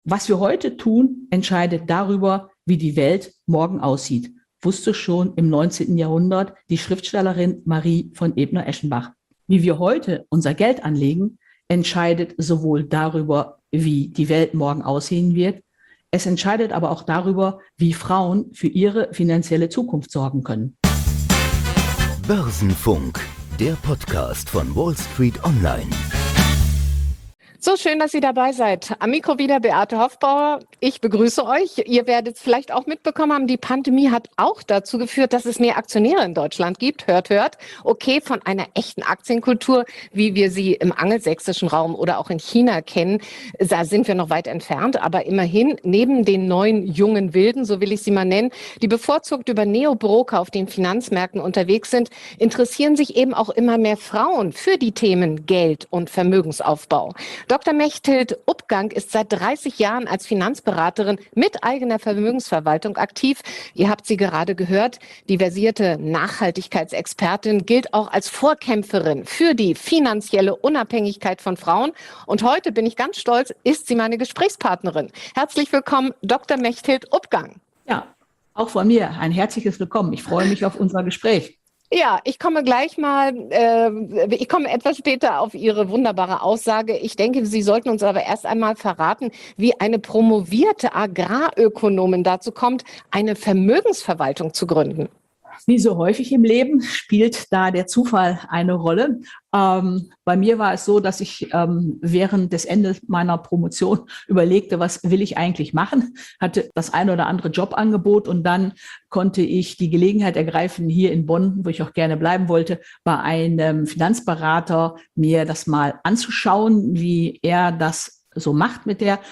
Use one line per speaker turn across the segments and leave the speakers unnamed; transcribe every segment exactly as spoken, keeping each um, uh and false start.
Was wir heute tun, entscheidet darüber, wie die Welt morgen aussieht, wusste schon im neunzehnten Jahrhundert die Schriftstellerin Marie von Ebner-Eschenbach. Wie wir heute unser Geld anlegen, entscheidet sowohl darüber, wie die Welt morgen aussehen wird, es entscheidet aber auch darüber, wie Frauen für ihre finanzielle Zukunft sorgen können.
Börsenfunk, der Podcast von Wall Street Online.
So schön, dass ihr dabei seid. Am Mikro wieder Beate Hoffbauer. Ich begrüße euch. Ihr werdet es vielleicht auch mitbekommen haben, die Pandemie hat auch dazu geführt, dass es mehr Aktionäre in Deutschland gibt. Hört, hört. Okay, von einer echten Aktienkultur, wie wir sie im angelsächsischen Raum oder auch in China kennen, da sind wir noch weit entfernt. Aber immerhin, neben den neuen jungen Wilden, so will ich sie mal nennen, die bevorzugt über Neobroker auf den Finanzmärkten unterwegs sind, interessieren sich eben auch immer mehr Frauen für die Themen Geld und Vermögensaufbau. Doktor Mechthild Uppgang ist seit dreißig Jahren als Finanzberaterin mit eigener Vermögensverwaltung aktiv. Ihr habt sie gerade gehört. Die versierte Nachhaltigkeitsexpertin gilt auch als Vorkämpferin für die finanzielle Unabhängigkeit von Frauen. Und heute, bin ich ganz stolz, ist sie meine Gesprächspartnerin. Herzlich willkommen, Doktor Mechthild Uppgang.
Ja, auch von mir ein herzliches Willkommen. Ich freue mich auf unser Gespräch.
Ja, ich komme gleich mal, äh, ich komme etwas später auf Ihre wunderbare Aussage. Ich denke, Sie sollten uns aber erst einmal verraten, wie eine promovierte Agrarökonomin dazu kommt, eine Vermögensverwaltung zu gründen.
Wie so häufig im Leben spielt da der Zufall eine Rolle. Ähm, bei mir war es so, dass ich ähm, während des Endes meiner Promotion überlegte, was will ich eigentlich machen, hatte das eine oder andere Jobangebot und dann konnte ich die Gelegenheit ergreifen, hier in Bonn, wo ich auch gerne bleiben wollte, bei einem Finanzberater mir das mal anzuschauen, wie er das so macht mit der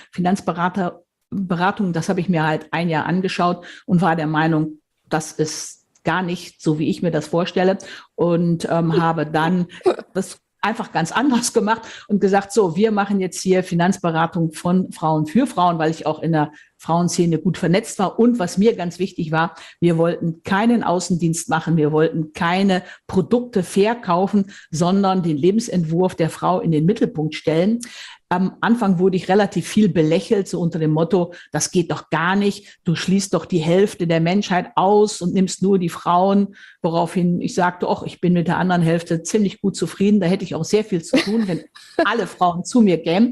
Finanzberaterberatung. Das habe ich mir halt ein Jahr angeschaut und war der Meinung, das ist gar nicht so, wie ich mir das vorstelle und ähm, habe dann das einfach ganz anders gemacht und gesagt, so, wir machen jetzt hier Finanzberatung von Frauen für Frauen, weil ich auch in der Frauenszene gut vernetzt war. Und was mir ganz wichtig war, wir wollten keinen Außendienst machen, wir wollten keine Produkte verkaufen, sondern den Lebensentwurf der Frau in den Mittelpunkt stellen. Am Anfang wurde ich relativ viel belächelt, so unter dem Motto, das geht doch gar nicht, du schließt doch die Hälfte der Menschheit aus und nimmst nur die Frauen, woraufhin ich sagte, ach, ich bin mit der anderen Hälfte ziemlich gut zufrieden, da hätte ich auch sehr viel zu tun, wenn alle Frauen zu mir kämen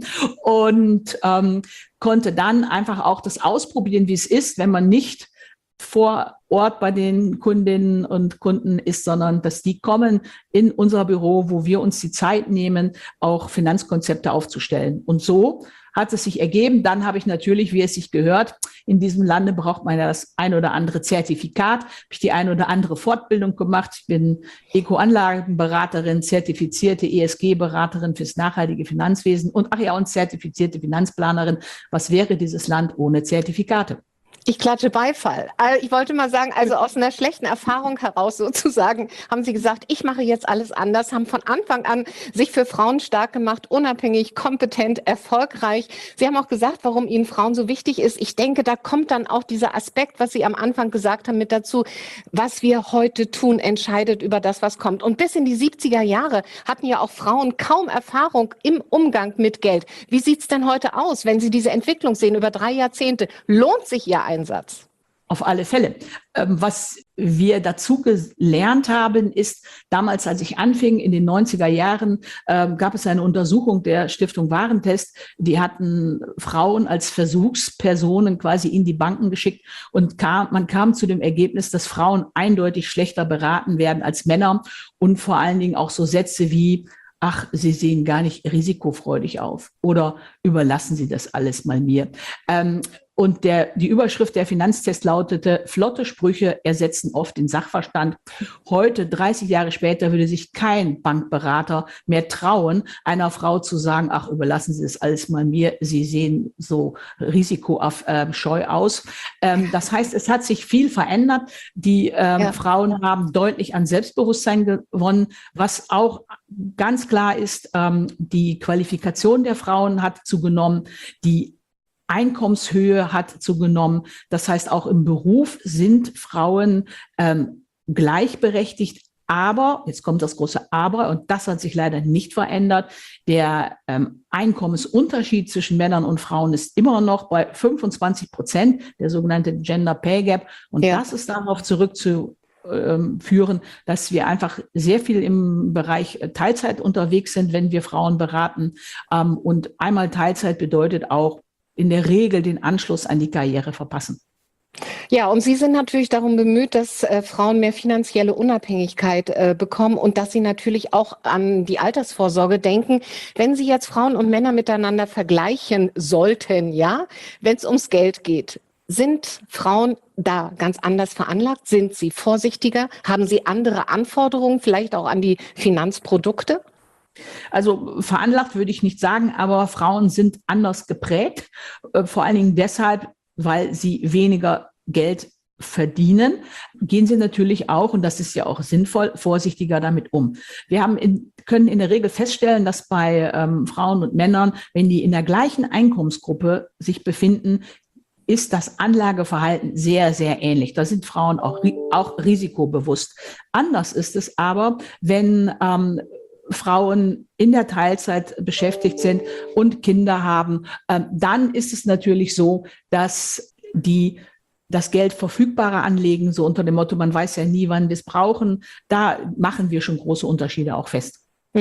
und ähm, konnte dann einfach auch das ausprobieren, wie es ist, wenn man nicht vor Ort bei den Kundinnen und Kunden ist, sondern dass die kommen in unser Büro, wo wir uns die Zeit nehmen, auch Finanzkonzepte aufzustellen. Und so hat es sich ergeben. Dann habe ich natürlich, wie es sich gehört, in diesem Lande braucht man ja das ein oder andere Zertifikat, habe ich die ein oder andere Fortbildung gemacht. Ich bin Eco-Anlagenberaterin, zertifizierte E S G-Beraterin fürs nachhaltige Finanzwesen und ach ja, und zertifizierte Finanzplanerin. Was wäre dieses Land ohne Zertifikate?
Ich klatsche Beifall. Ich wollte mal sagen, also aus einer schlechten Erfahrung heraus sozusagen, haben Sie gesagt, ich mache jetzt alles anders, haben von Anfang an sich für Frauen stark gemacht, unabhängig, kompetent, erfolgreich. Sie haben auch gesagt, warum Ihnen Frauen so wichtig ist. Ich denke, da kommt dann auch dieser Aspekt, was Sie am Anfang gesagt haben, mit dazu. Was wir heute tun, entscheidet über das, was kommt. Und bis in die siebziger Jahre hatten ja auch Frauen kaum Erfahrung im Umgang mit Geld. Wie sieht's denn heute aus, wenn Sie diese Entwicklung sehen über drei Jahrzehnte? Lohnt sich Ihr Einsatz?
Auf alle Fälle. Was wir dazu gelernt haben, ist, damals, als ich anfing, in den neunziger Jahren, gab es eine Untersuchung der Stiftung Warentest. Die hatten Frauen als Versuchspersonen quasi in die Banken geschickt und kam, man kam zu dem Ergebnis, dass Frauen eindeutig schlechter beraten werden als Männer und vor allen Dingen auch so Sätze wie, ach, Sie sehen gar nicht risikofreudig auf oder überlassen Sie das alles mal mir. Ähm, Und der, die Überschrift der Finanztest lautete, flotte Sprüche ersetzen oft den Sachverstand. Heute, dreißig Jahre später, würde sich kein Bankberater mehr trauen, einer Frau zu sagen, ach, überlassen Sie das alles mal mir, Sie sehen so risikoscheu aus. Ähm, das heißt, es hat sich viel verändert. Die ähm, ja. Frauen haben deutlich an Selbstbewusstsein gewonnen, was auch ganz klar ist, ähm, die Qualifikation der Frauen hat zugenommen, die Einkommenshöhe hat zugenommen. Das heißt, auch im Beruf sind Frauen ähm, gleichberechtigt Aber, jetzt kommt das große Aber, und das hat sich leider nicht verändert, der ähm, Einkommensunterschied zwischen Männern und Frauen ist immer noch bei fünfundzwanzig Prozent, der sogenannte Gender Pay Gap. Und ja. das ist darauf zurückzuführen, dass wir einfach sehr viel im Bereich Teilzeit unterwegs sind, wenn wir Frauen beraten. Ähm, und einmal Teilzeit bedeutet auch in der Regel den Anschluss an die Karriere verpassen.
Ja, und Sie sind natürlich darum bemüht, dass äh, Frauen mehr finanzielle Unabhängigkeit äh, bekommen und dass sie natürlich auch an die Altersvorsorge denken. Wenn Sie jetzt Frauen und Männer miteinander vergleichen sollten, ja, wenn es ums Geld geht, sind Frauen da ganz anders veranlagt? Sind sie vorsichtiger? Haben sie andere Anforderungen, vielleicht auch an die Finanzprodukte?
Also veranlagt würde ich nicht sagen, aber Frauen sind anders geprägt, äh, vor allen Dingen deshalb, weil sie weniger Geld verdienen, gehen sie natürlich auch, und das ist ja auch sinnvoll, vorsichtiger damit um. Wir haben in, können in der Regel feststellen, dass bei ähm, Frauen und Männern, wenn die in der gleichen Einkommensgruppe sich befinden, ist das Anlageverhalten sehr, sehr ähnlich. Da sind Frauen auch, auch risikobewusst. Anders ist es aber, wenn ähm, Frauen in der Teilzeit beschäftigt sind und Kinder haben, äh, dann ist es natürlich so, dass die das Geld verfügbarer anlegen, so unter dem Motto, man weiß ja nie, wann wir es brauchen. Da machen wir schon große Unterschiede auch fest.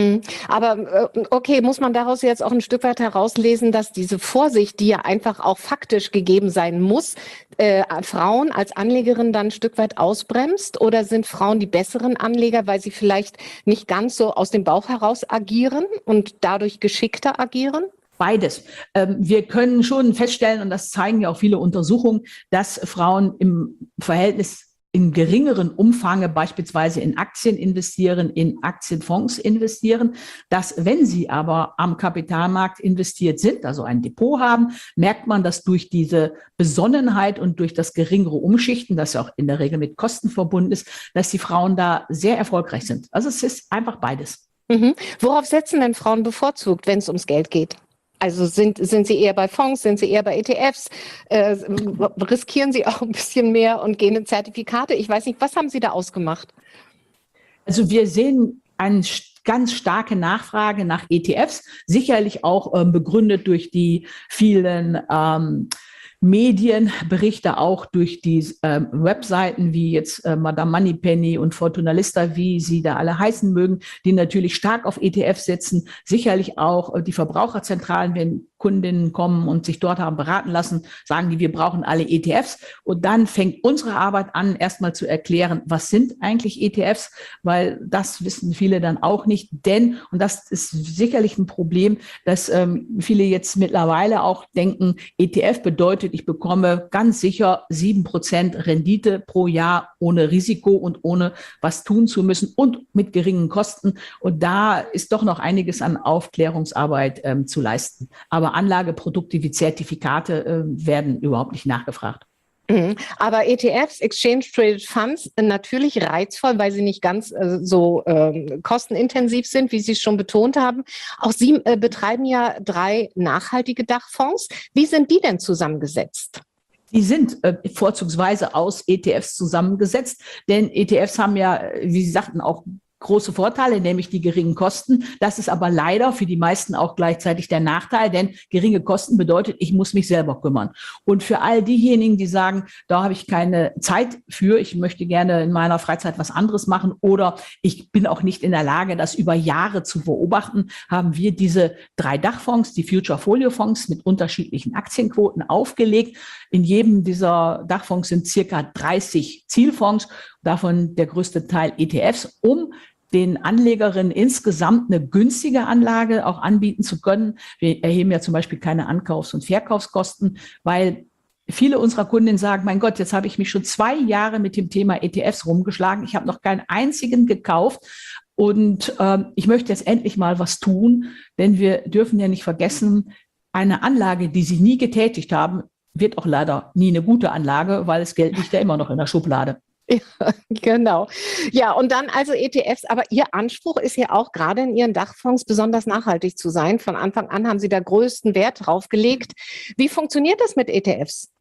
Aber okay, muss man daraus jetzt auch ein Stück weit herauslesen, dass diese Vorsicht, die ja einfach auch faktisch gegeben sein muss, äh, Frauen als Anlegerin dann ein Stück weit ausbremst? Oder sind Frauen die besseren Anleger, weil sie vielleicht nicht ganz so aus dem Bauch heraus agieren und dadurch geschickter agieren?
Beides. Wir können schon feststellen, und das zeigen ja auch viele Untersuchungen, dass Frauen im Verhältnis in geringeren Umfang beispielsweise in Aktien investieren, in Aktienfonds investieren, dass wenn sie aber am Kapitalmarkt investiert sind, also ein Depot haben, merkt man, dass durch diese Besonnenheit und durch das geringere Umschichten, das ja auch in der Regel mit Kosten verbunden ist, dass die Frauen da sehr erfolgreich sind. Also es ist einfach beides.
Mhm. Worauf setzen denn Frauen bevorzugt, wenn es ums Geld geht? Also sind, sind Sie eher bei Fonds, sind Sie eher bei E T Fs? Äh, riskieren Sie auch ein bisschen mehr und gehen in Zertifikate? Ich weiß nicht, was haben Sie da ausgemacht?
Also wir sehen eine ganz starke Nachfrage nach E T Fs, sicherlich auch ähm, begründet durch die vielen ähm, Medienberichte, auch durch die ähm, Webseiten wie jetzt äh, Madame Moneypenny und Fortuna Lista, wie sie da alle heißen mögen, die natürlich stark auf E T Fs setzen. Sicherlich auch äh, die Verbraucherzentralen, wenn Kundinnen kommen und sich dort haben beraten lassen, sagen die, wir brauchen alle E T Fs. Und dann fängt unsere Arbeit an, erstmal zu erklären, was sind eigentlich E T Fs, weil das wissen viele dann auch nicht. Denn, und das ist sicherlich ein Problem, dass ähm, viele jetzt mittlerweile auch denken, E T F bedeutet, ich bekomme ganz sicher sieben Prozent Rendite pro Jahr ohne Risiko und ohne was tun zu müssen und mit geringen Kosten. Und da ist doch noch einiges an Aufklärungsarbeit ähm, zu leisten. Aber Anlageprodukte wie Zertifikate äh, werden überhaupt nicht nachgefragt.
Aber E T Fs, Exchange Traded Funds, natürlich reizvoll, weil sie nicht ganz äh, so äh, kostenintensiv sind, wie Sie es schon betont haben. Auch Sie äh, betreiben ja drei nachhaltige Dachfonds. Wie sind die denn zusammengesetzt?
Die sind äh, vorzugsweise aus E T Fs zusammengesetzt, denn E T Fs haben ja, wie Sie sagten, auch große Vorteile, nämlich die geringen Kosten. Das ist aber leider für die meisten auch gleichzeitig der Nachteil, denn geringe Kosten bedeutet, ich muss mich selber kümmern. Und für all diejenigen, die sagen, da habe ich keine Zeit für, ich möchte gerne in meiner Freizeit was anderes machen oder ich bin auch nicht in der Lage, das über Jahre zu beobachten, haben wir diese drei Dachfonds, die Future Folio Fonds mit unterschiedlichen Aktienquoten aufgelegt. In jedem dieser Dachfonds sind circa dreißig Zielfonds, davon der größte Teil E T Fs, um den Anlegerinnen insgesamt eine günstige Anlage auch anbieten zu können. Wir erheben ja zum Beispiel keine Ankaufs- und Verkaufskosten, weil viele unserer Kundinnen sagen, mein Gott, jetzt habe ich mich schon zwei Jahre mit dem Thema E T Fs rumgeschlagen. Ich habe noch keinen einzigen gekauft. Und ähm, ich möchte jetzt endlich mal was tun, denn wir dürfen ja nicht vergessen, eine Anlage, die Sie nie getätigt haben, wird auch leider nie eine gute Anlage, weil das Geld liegt ja immer noch in der Schublade.
Ja, genau. Ja, und dann also E T Fs, aber Ihr Anspruch ist ja auch gerade in Ihren Dachfonds besonders nachhaltig zu sein. Von Anfang an haben Sie da größten Wert drauf gelegt. Wie funktioniert das mit E T Fs?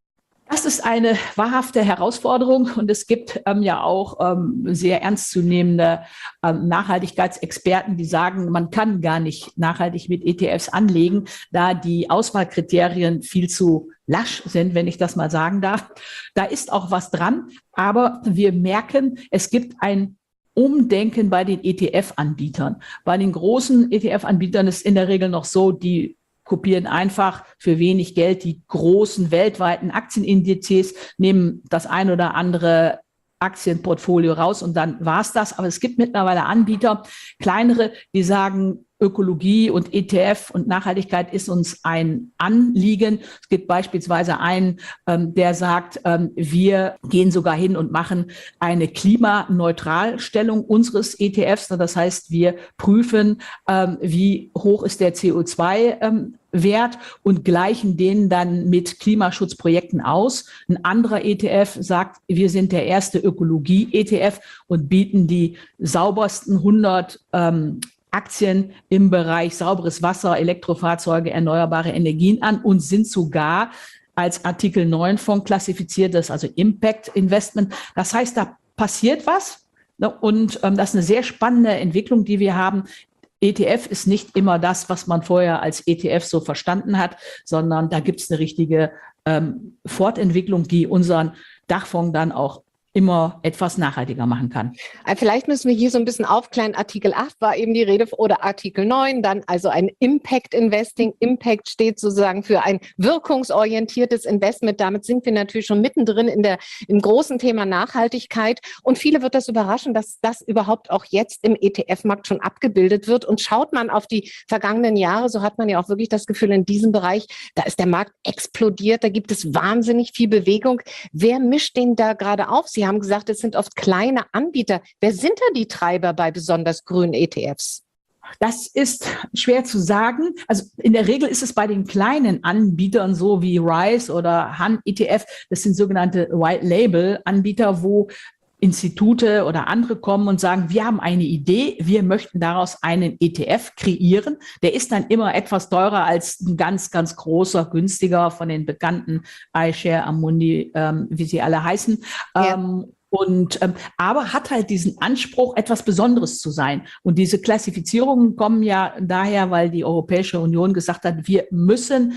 Das ist eine wahrhafte Herausforderung und es gibt ähm, ja auch ähm, sehr ernstzunehmende ähm, Nachhaltigkeitsexperten, die sagen, man kann gar nicht nachhaltig mit E T Fs anlegen, da die Auswahlkriterien viel zu lasch sind, wenn ich das mal sagen darf. Da ist auch was dran, aber wir merken, es gibt ein Umdenken bei den E T F-Anbietern. Bei den großen E T F-Anbietern ist in der Regel noch so, die kopieren einfach für wenig Geld die großen weltweiten Aktienindizes, nehmen das ein oder andere Aktienportfolio raus und dann war's das. Aber es gibt mittlerweile Anbieter, kleinere, die sagen, Ökologie und E T F und Nachhaltigkeit ist uns ein Anliegen. Es gibt beispielsweise einen, ähm, der sagt, ähm, wir gehen sogar hin und machen eine Klimaneutralstellung unseres E T Fs. Das heißt, wir prüfen, ähm, wie hoch ist der C O zwei Wert und gleichen den dann mit Klimaschutzprojekten aus. Ein anderer E T F sagt, wir sind der erste Ökologie-E T F und bieten die saubersten hundert ähm, Aktien im Bereich sauberes Wasser, Elektrofahrzeuge, erneuerbare Energien an und sind sogar als Artikel neun Fonds klassifiziert, das ist also Impact Investment. Das heißt, da passiert was, ne? Und ähm, das ist eine sehr spannende Entwicklung, die wir haben. E T F ist nicht immer das, was man vorher als E T F so verstanden hat, sondern da gibt es eine richtige ähm, Fortentwicklung, die unseren Dachfonds dann auch immer etwas nachhaltiger machen kann.
Vielleicht müssen wir hier so ein bisschen aufklären. Artikel acht war eben die Rede oder Artikel neun, dann also ein Impact Investing. Impact steht sozusagen für ein wirkungsorientiertes Investment. Damit sind wir natürlich schon mittendrin in der, im großen Thema Nachhaltigkeit. Und viele wird das überraschen, dass das überhaupt auch jetzt im E T F-Markt schon abgebildet wird. Und schaut man auf die vergangenen Jahre, so hat man ja auch wirklich das Gefühl, in diesem Bereich, da ist der Markt explodiert, da gibt es wahnsinnig viel Bewegung. Wer mischt den da gerade auf? Sie haben gesagt, es sind oft kleine Anbieter. Wer sind da die Treiber bei besonders grünen E T Fs?
Das ist schwer zu sagen. Also in der Regel ist es bei den kleinen Anbietern so wie Rise oder Han E T F. Das sind sogenannte White Label Anbieter, wo Institute oder andere kommen und sagen, wir haben eine Idee, wir möchten daraus einen E T F kreieren. Der ist dann immer etwas teurer als ein ganz, ganz großer, günstiger von den bekannten iShare, Amundi, ähm, wie sie alle heißen.
Ja.
Ähm, Und, ähm, aber hat halt diesen Anspruch, etwas Besonderes zu sein. Und diese Klassifizierungen kommen ja daher, weil die Europäische Union gesagt hat, wir müssen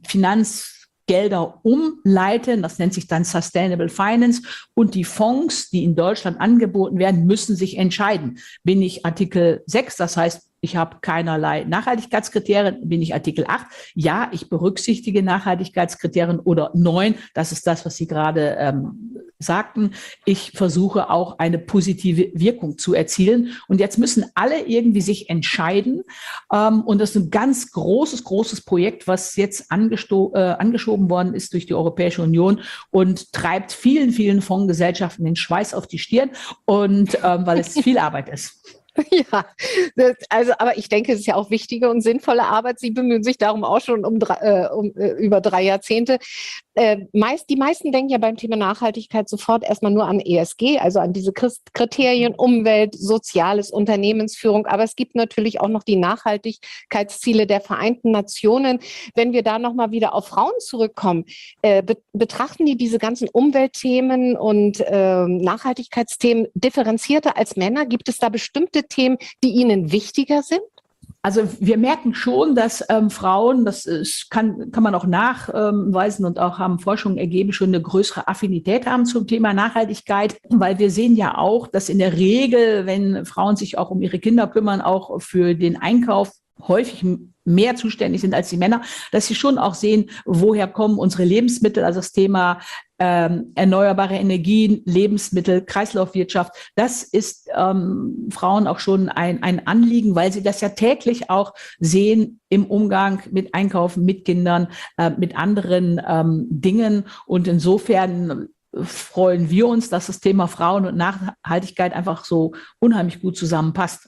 Finanzgelder umleiten. Das nennt sich dann Sustainable Finance. Und die Fonds, die in Deutschland angeboten werden, müssen sich entscheiden. Bin ich Artikel sechs, das heißt, ich habe keinerlei Nachhaltigkeitskriterien, bin ich Artikel acht. Ja, ich berücksichtige Nachhaltigkeitskriterien oder neun. Das ist das, was Sie gerade ähm, sagten. Ich versuche auch eine positive Wirkung zu erzielen. Und jetzt müssen alle irgendwie sich entscheiden. Ähm, und das ist ein ganz großes, großes Projekt, was jetzt angesto- äh, angeschoben worden ist durch die Europäische Union und treibt vielen, vielen Fondsgesellschaften den Schweiß auf die Stirn. Und ähm, weil es viel Arbeit ist.
Ja, das, also, aber ich denke, es ist ja auch wichtige und sinnvolle Arbeit. Sie bemühen sich darum auch schon um, drei, äh, um äh, über drei Jahrzehnte. Äh, meist, die meisten denken ja beim Thema Nachhaltigkeit sofort erstmal nur an E S G, also an diese Kriterien Umwelt, Soziales, Unternehmensführung. Aber es gibt natürlich auch noch die Nachhaltigkeitsziele der Vereinten Nationen. Wenn wir da nochmal wieder auf Frauen zurückkommen, äh, be- betrachten die diese ganzen Umweltthemen und äh, Nachhaltigkeitsthemen differenzierter als Männer? Gibt es da bestimmte Themen, die Ihnen wichtiger sind?
Also wir merken schon, dass ähm, Frauen, das ist, kann, kann man auch nachweisen und auch haben Forschungen ergeben, schon eine größere Affinität haben zum Thema Nachhaltigkeit, weil wir sehen ja auch, dass in der Regel, wenn Frauen sich auch um ihre Kinder kümmern, auch für den Einkauf häufig mehr zuständig sind als die Männer, dass sie schon auch sehen, woher kommen unsere Lebensmittel, also das Thema ähm, erneuerbare Energien, Lebensmittel, Kreislaufwirtschaft. Das ist ähm, Frauen auch schon ein, ein Anliegen, weil sie das ja täglich auch sehen im Umgang mit Einkaufen, mit Kindern, äh, mit anderen ähm, Dingen. Und insofern freuen wir uns, dass das Thema Frauen und Nachhaltigkeit einfach so unheimlich gut zusammenpasst.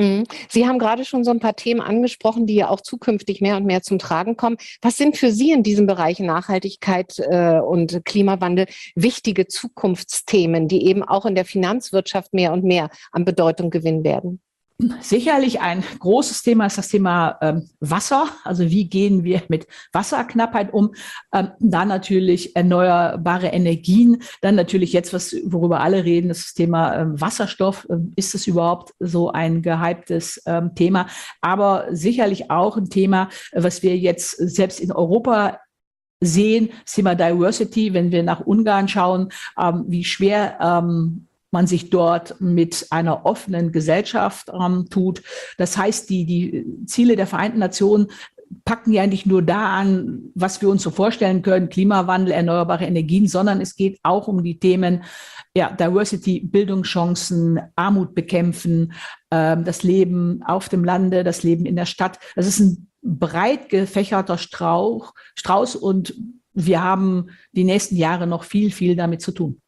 Sie haben gerade schon so ein paar Themen angesprochen, die ja auch zukünftig mehr und mehr zum Tragen kommen. Was sind für Sie in diesem Bereich Nachhaltigkeit äh, und Klimawandel wichtige Zukunftsthemen, die eben auch in der Finanzwirtschaft mehr und mehr an Bedeutung gewinnen werden?
Sicherlich ein großes Thema ist das Thema ähm, Wasser. Also wie gehen wir mit Wasserknappheit um? Ähm, dann natürlich erneuerbare Energien. Dann natürlich jetzt, was, worüber alle reden, ist das Thema ähm, Wasserstoff. Ähm, ist es überhaupt so ein gehyptes ähm, Thema? Aber sicherlich auch ein Thema, was wir jetzt selbst in Europa sehen, das Thema Diversity. Wenn wir nach Ungarn schauen, ähm, wie schwer ähm, man sich dort mit einer offenen Gesellschaft ähm, tut. Das heißt, die, die Ziele der Vereinten Nationen packen ja nicht nur da an, was wir uns so vorstellen können, Klimawandel, erneuerbare Energien, sondern es geht auch um die Themen ja, Diversity, Bildungschancen, Armut bekämpfen, ähm, das Leben auf dem Lande, das Leben in der Stadt. Das ist ein breit gefächerter Strauch, Strauß und wir haben die nächsten Jahre noch viel, viel damit zu tun.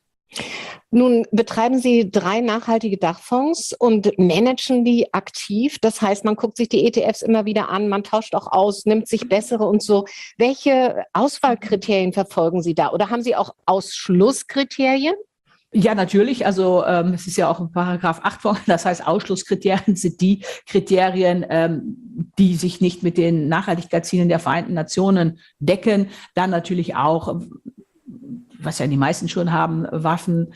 Nun betreiben Sie drei nachhaltige Dachfonds und managen die aktiv. Das heißt, man guckt sich die E T Fs immer wieder an, man tauscht auch aus, nimmt sich bessere und so. Welche Auswahlkriterien verfolgen Sie da? Oder haben Sie auch Ausschlusskriterien?
Ja, natürlich. Also ähm, es ist ja auch ein Paragraph acht Fonds. Das heißt, Ausschlusskriterien sind die Kriterien, ähm, die sich nicht mit den Nachhaltigkeitszielen der Vereinten Nationen decken. Dann natürlich auch, was ja die meisten schon haben, Waffen,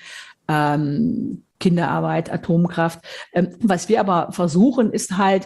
ähm, Kinderarbeit, Atomkraft. Ähm, was wir aber versuchen, ist halt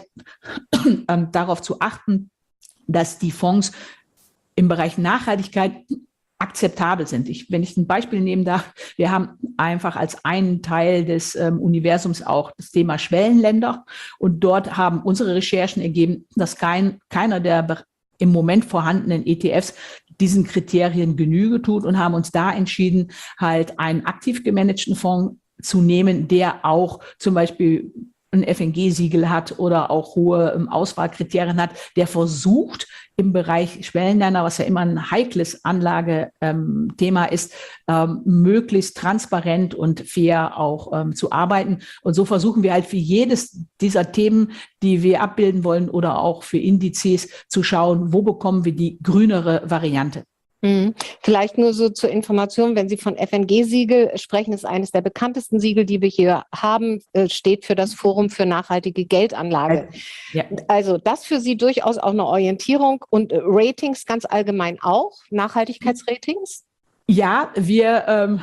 ähm, darauf zu achten, dass die Fonds im Bereich Nachhaltigkeit akzeptabel sind. Ich, wenn ich ein Beispiel nehmen darf, wir haben einfach als einen Teil des ähm, Universums auch das Thema Schwellenländer und dort haben unsere Recherchen ergeben, dass kein, keiner der im Moment vorhandenen E T Fs diesen Kriterien Genüge tut und haben uns da entschieden, halt einen aktiv gemanagten Fonds zu nehmen, der auch zum Beispiel ein F N G-Siegel hat oder auch hohe ähm, Auswahlkriterien hat, der versucht, im Bereich Schwellenländer, was ja immer ein heikles Anlagethema ähm, ist, ähm, möglichst transparent und fair auch ähm, zu arbeiten. Und so versuchen wir halt für jedes dieser Themen, die wir abbilden wollen oder auch für Indizes zu schauen, wo bekommen wir die grünere Variante.
Mhm. Vielleicht nur so zur Information, wenn Sie von F N G-Siegel sprechen, ist eines der bekanntesten Siegel, die wir hier haben, steht für das Forum für nachhaltige Geldanlage. Ja. Also das für Sie durchaus auch eine Orientierung und Ratings ganz allgemein auch, Nachhaltigkeitsratings?
Ja, wir ähm,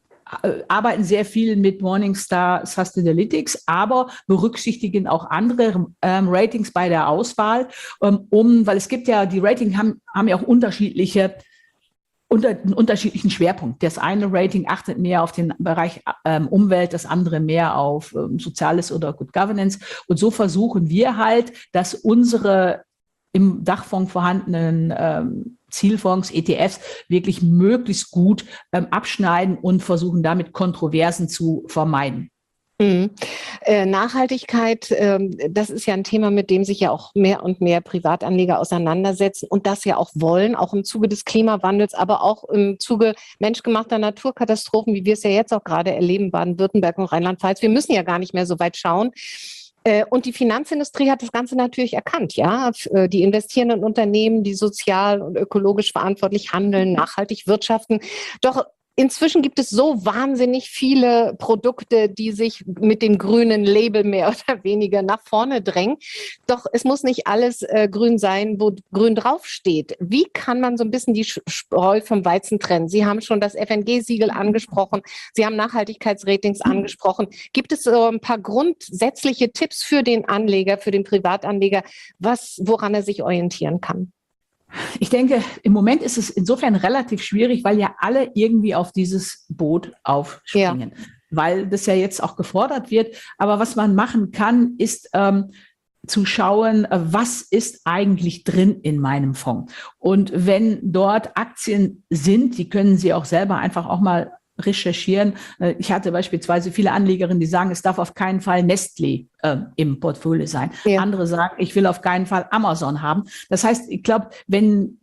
arbeiten sehr viel mit Morningstar Sustainalytics, aber berücksichtigen auch andere ähm, Ratings bei der Auswahl, ähm, um, weil es gibt ja, die Ratings haben, haben ja auch unterschiedliche unter einen unterschiedlichen Schwerpunkt. Das eine Rating achtet mehr auf den Bereich ähm, Umwelt, das andere mehr auf ähm, Soziales oder Good Governance. Und so versuchen wir halt, dass unsere im Dachfonds vorhandenen ähm, Zielfonds, E T Fs wirklich möglichst gut ähm, abschneiden und versuchen damit Kontroversen zu vermeiden.
Mhm. Äh, Nachhaltigkeit, ähm, das ist ja ein Thema, mit dem sich ja auch mehr und mehr Privatanleger auseinandersetzen und das ja auch wollen, auch im Zuge des Klimawandels, aber auch im Zuge menschgemachter Naturkatastrophen, wie wir es ja jetzt auch gerade erleben, Baden-Württemberg und Rheinland-Pfalz. Wir müssen ja gar nicht mehr so weit schauen. Äh, und die Finanzindustrie hat das Ganze natürlich erkannt, ja. Die investierenden Unternehmen, die sozial und ökologisch verantwortlich handeln, nachhaltig wirtschaften. Doch inzwischen gibt es so wahnsinnig viele Produkte, die sich mit dem grünen Label mehr oder weniger nach vorne drängen. Doch es muss nicht alles äh, grün sein, wo grün draufsteht. Wie kann man so ein bisschen die Spreu vom Weizen trennen? Sie haben schon das F N G-Siegel angesprochen. Sie haben Nachhaltigkeitsratings angesprochen. Gibt es so ein paar grundsätzliche Tipps für den Anleger, für den Privatanleger, was, woran er sich orientieren kann?
Ich denke, im Moment ist es insofern relativ schwierig, weil ja alle irgendwie auf dieses Boot aufspringen, ja. Weil das ja jetzt auch gefordert wird. Aber was man machen kann, ist ähm, zu schauen, was ist eigentlich drin in meinem Fonds. Und wenn dort Aktien sind, die können Sie auch selber einfach auch mal recherchieren. Ich hatte beispielsweise viele Anlegerinnen, die sagen, es darf auf keinen Fall Nestlé äh, im Portfolio sein. Ja. Andere sagen, ich will auf keinen Fall Amazon haben. Das heißt, ich glaube, wenn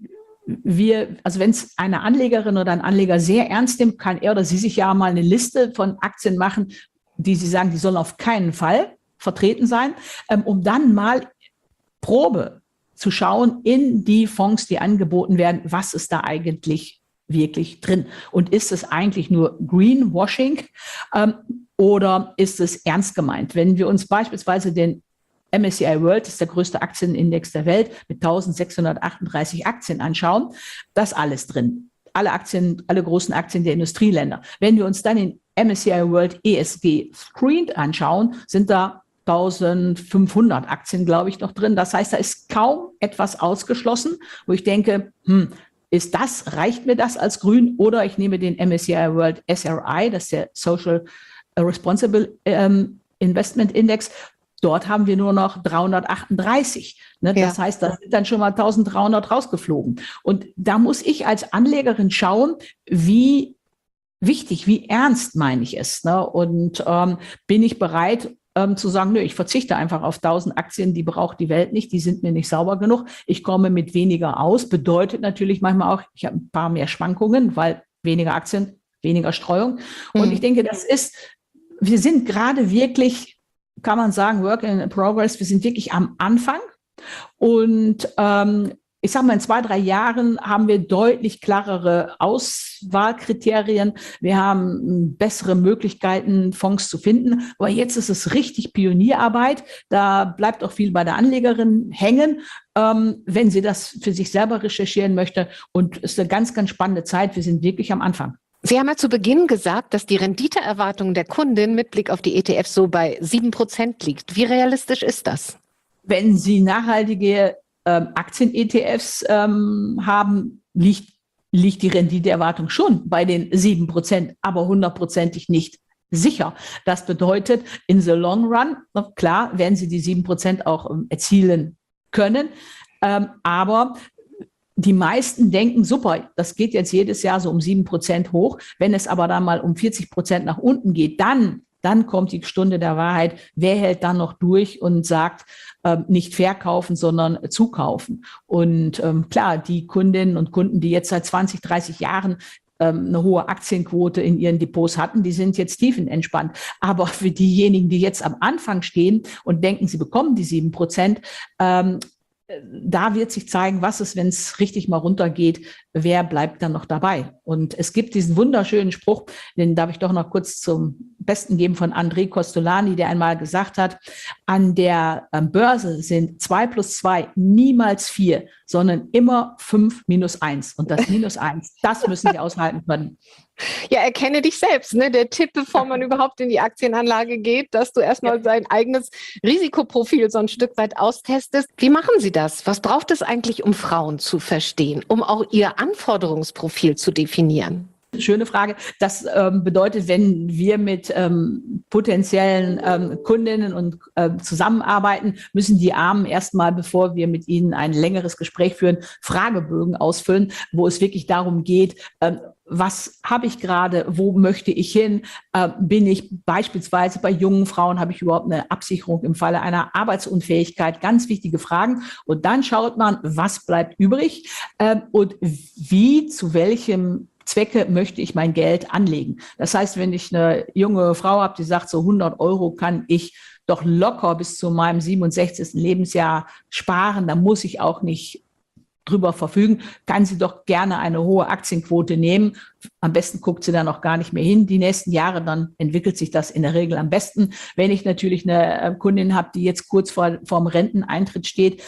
wir, also wenn es eine Anlegerin oder ein Anleger sehr ernst nimmt, kann er oder sie sich ja mal eine Liste von Aktien machen, die sie sagen, die sollen auf keinen Fall vertreten sein, ähm, um dann mal Probe zu schauen in die Fonds, die angeboten werden, was ist da eigentlich wirklich drin? Und ist es eigentlich nur Greenwashing ähm, oder ist es ernst gemeint? Wenn wir uns beispielsweise den M S C I World ist der größte Aktienindex der Welt mit eintausendsechshundertachtunddreißig Aktien anschauen, das alles drin. Alle Aktien, alle großen Aktien der Industrieländer. Wenn wir uns dann den M S C I World E S G Screened anschauen, sind da eintausendfünfhundert Aktien, glaube ich, noch drin. Das heißt, da ist kaum etwas ausgeschlossen, wo ich denke, hm, ist das, reicht mir das als grün? Oder ich nehme den M S C I World S R I, das ist der Social Responsible ähm, Investment Index. Dort haben wir nur noch dreihundertachtunddreißig. Ne? Ja. Das heißt, da sind dann schon mal eintausenddreihundert rausgeflogen. Und da muss ich als Anlegerin schauen, wie wichtig, wie ernst meine ich es. Ne? Und ähm, bin ich bereit ähm, zu sagen, nö, ich verzichte einfach auf tausend Aktien, die braucht die Welt nicht, die sind mir nicht sauber genug. Ich komme mit weniger aus. Bedeutet natürlich manchmal auch, ich habe ein paar mehr Schwankungen, weil weniger Aktien, weniger Streuung. Und mhm. ich denke, das ist, wir sind gerade wirklich, kann man sagen, Work in Progress. Wir sind wirklich am Anfang. Und ähm, ich sage mal, in zwei, drei Jahren haben wir deutlich klarere Auswahlkriterien. Wir haben bessere Möglichkeiten, Fonds zu finden. Aber jetzt ist es richtig Pionierarbeit. Da bleibt auch viel bei der Anlegerin hängen, ähm, wenn sie das für sich selber recherchieren möchte. Und es ist eine ganz, ganz spannende Zeit. Wir sind wirklich am Anfang.
Sie haben ja zu Beginn gesagt, dass die Renditeerwartung der Kundin mit Blick auf die E T Fs so bei sieben Prozent liegt. Wie realistisch ist das?
Wenn Sie nachhaltige ähm, Aktien-E T Fs ähm, haben, liegt, liegt die Renditeerwartung schon bei den sieben Prozent, aber hundertprozentig nicht sicher. Das bedeutet, in the long run, klar, werden Sie die sieben Prozent auch ähm, erzielen können, ähm, aber die meisten denken, super, das geht jetzt jedes Jahr so um sieben Prozent hoch. Wenn es aber dann mal um vierzig Prozent nach unten geht, dann, dann kommt die Stunde der Wahrheit. Wer hält dann noch durch und sagt, äh, nicht verkaufen, sondern zukaufen? Und ähm, klar, die Kundinnen und Kunden, die jetzt seit zwanzig, dreißig Jahren ähm, eine hohe Aktienquote in ihren Depots hatten, die sind jetzt tiefenentspannt. Aber für diejenigen, die jetzt am Anfang stehen und denken, sie bekommen die sieben Prozent, ähm, da wird sich zeigen, was ist, wenn es richtig mal runtergeht, wer bleibt dann noch dabei. Und es gibt diesen wunderschönen Spruch, den darf ich doch noch kurz zum Besten geben, von André Costolani, der einmal gesagt hat, an der Börse sind zwei plus zwei niemals vier, sondern immer fünf minus eins. Und das minus eins, das müssen Sie aushalten können.
Ja, erkenne dich selbst. Ne? Der Tipp, bevor man überhaupt in die Aktienanlage geht, dass du erstmal ja. sein eigenes Risikoprofil so ein Stück weit austestest. Wie machen Sie das? Was braucht es eigentlich, um Frauen zu verstehen, um auch ihr Anforderungsprofil zu definieren?
Schöne Frage. Das ähm, bedeutet, wenn wir mit ähm, potenziellen ähm, Kundinnen und äh, zusammenarbeiten, müssen die Armen erstmal, bevor wir mit ihnen ein längeres Gespräch führen, Fragebögen ausfüllen, wo es wirklich darum geht, ähm, was habe ich gerade, wo möchte ich hin? Äh, bin ich beispielsweise bei jungen Frauen, habe ich überhaupt eine Absicherung im Falle einer Arbeitsunfähigkeit? Ganz wichtige Fragen. Und dann schaut man, was bleibt übrig äh, und wie, zu welchem Zwecke möchte ich mein Geld anlegen. Das heißt, wenn ich eine junge Frau habe, die sagt, so hundert Euro kann ich doch locker bis zu meinem siebenundsechzigsten Lebensjahr sparen, dann muss ich auch nicht drüber verfügen, kann sie doch gerne eine hohe Aktienquote nehmen. Am besten guckt sie dann auch gar nicht mehr hin die nächsten Jahre, dann entwickelt sich das in der Regel am besten. Wenn ich natürlich eine Kundin habe, die jetzt kurz vor vorm Renteneintritt steht,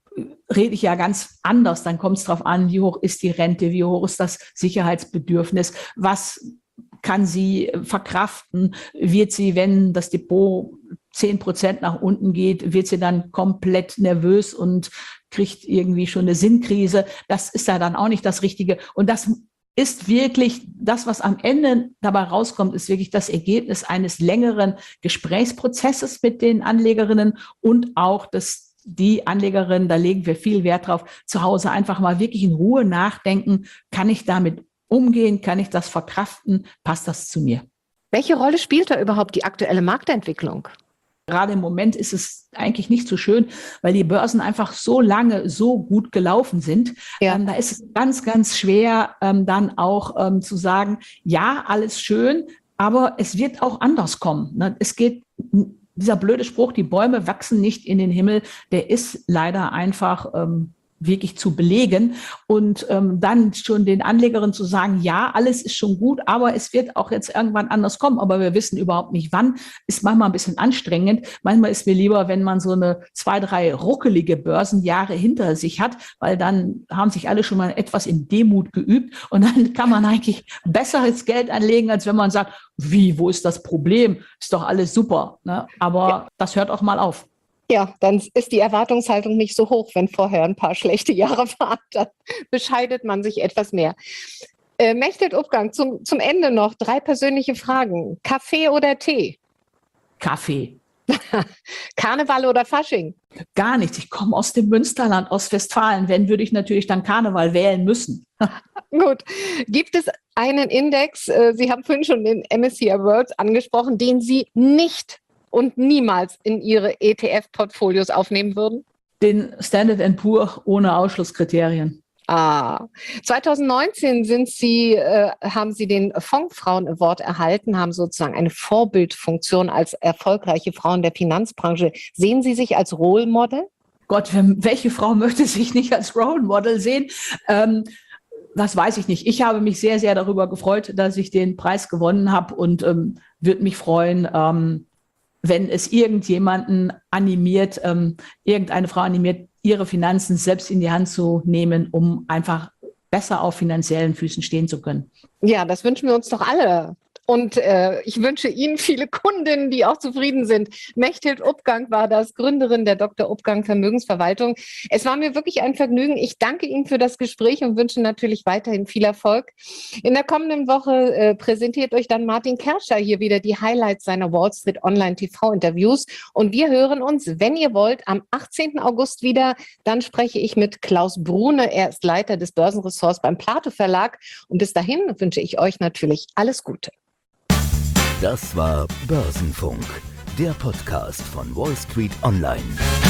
rede ich ja ganz anders. Dann kommt es darauf an, wie hoch ist die Rente, wie hoch ist das Sicherheitsbedürfnis, was kann sie verkraften, wird sie, wenn das Depot zehn Prozent nach unten geht, wird sie dann komplett nervös und kriegt irgendwie schon eine Sinnkrise. Das ist ja dann auch nicht das Richtige. Und das ist wirklich, das, was am Ende dabei rauskommt, ist wirklich das Ergebnis eines längeren Gesprächsprozesses mit den Anlegerinnen und auch das die Anlegerin, da legen wir viel Wert drauf, zu Hause einfach mal wirklich in Ruhe nachdenken, kann ich damit umgehen, kann ich das verkraften, passt das zu mir?
Welche Rolle spielt da überhaupt die aktuelle Marktentwicklung?
Gerade im Moment ist es eigentlich nicht so schön, weil die Börsen einfach so lange so gut gelaufen sind. Ja. Ähm, da ist es ganz, ganz schwer, ähm, dann auch ähm, zu sagen, ja, alles schön, aber es wird auch anders kommen. Ne? Es geht Dieser blöde Spruch, die Bäume wachsen nicht in den Himmel, der ist leider einfach ähm, wirklich zu belegen und ähm, dann schon den Anlegerinnen zu sagen, ja, alles ist schon gut, aber es wird auch jetzt irgendwann anders kommen, aber wir wissen überhaupt nicht wann, ist manchmal ein bisschen anstrengend. Manchmal ist mir lieber, wenn man so eine zwei, drei ruckelige Börsenjahre hinter sich hat, weil dann haben sich alle schon mal etwas in Demut geübt und dann kann man eigentlich besseres Geld anlegen, als wenn man sagt, wie, wo ist das Problem? Ist doch alles super, ne? Aber ja, das hört auch mal auf.
Ja, dann ist die Erwartungshaltung nicht so hoch, wenn vorher ein paar schlechte Jahre waren. Dann bescheidet man sich etwas mehr. Äh, Mechthild Upgang, zum, zum Ende noch drei persönliche Fragen. Kaffee oder Tee?
Kaffee.
Karneval oder Fasching?
Gar nichts. Ich komme aus dem Münsterland, aus Westfalen. Wenn, würde ich natürlich dann Karneval wählen müssen.
Gut. Gibt es einen Index, äh, Sie haben vorhin schon den M S C I World angesprochen, den Sie nicht und niemals in Ihre E T F-Portfolios aufnehmen würden?
Den Standard and Poor ohne Ausschlusskriterien.
Ah, zwanzig neunzehn sind Sie, äh, haben Sie den Fondfrauen Award erhalten, haben sozusagen eine Vorbildfunktion als erfolgreiche Frauen der Finanzbranche. Sehen Sie sich als Role Model?
Gott, welche Frau möchte sich nicht als Role Model sehen? Ähm, das weiß ich nicht. Ich habe mich sehr, sehr darüber gefreut, dass ich den Preis gewonnen habe und ähm, würde mich freuen, ähm, wenn es irgendjemanden animiert, ähm, irgendeine Frau animiert, ihre Finanzen selbst in die Hand zu nehmen, um einfach besser auf finanziellen Füßen stehen zu können.
Ja, das wünschen wir uns doch alle. Und äh, ich wünsche Ihnen viele Kundinnen, die auch zufrieden sind. Mechthild Upgang war das, Gründerin der Doktor Upgang Vermögensverwaltung. Es war mir wirklich ein Vergnügen. Ich danke Ihnen für das Gespräch und wünsche natürlich weiterhin viel Erfolg. In der kommenden Woche äh, präsentiert euch dann Martin Kerscher hier wieder die Highlights seiner Wall Street Online T V-Interviews. Und wir hören uns, wenn ihr wollt, am achtzehnten August wieder. Dann spreche ich mit Klaus Brune. Er ist Leiter des Börsenressorts beim Plato Verlag. Und bis dahin wünsche ich euch natürlich alles Gute.
Das war Börsenfunk, der Podcast von Wall Street Online.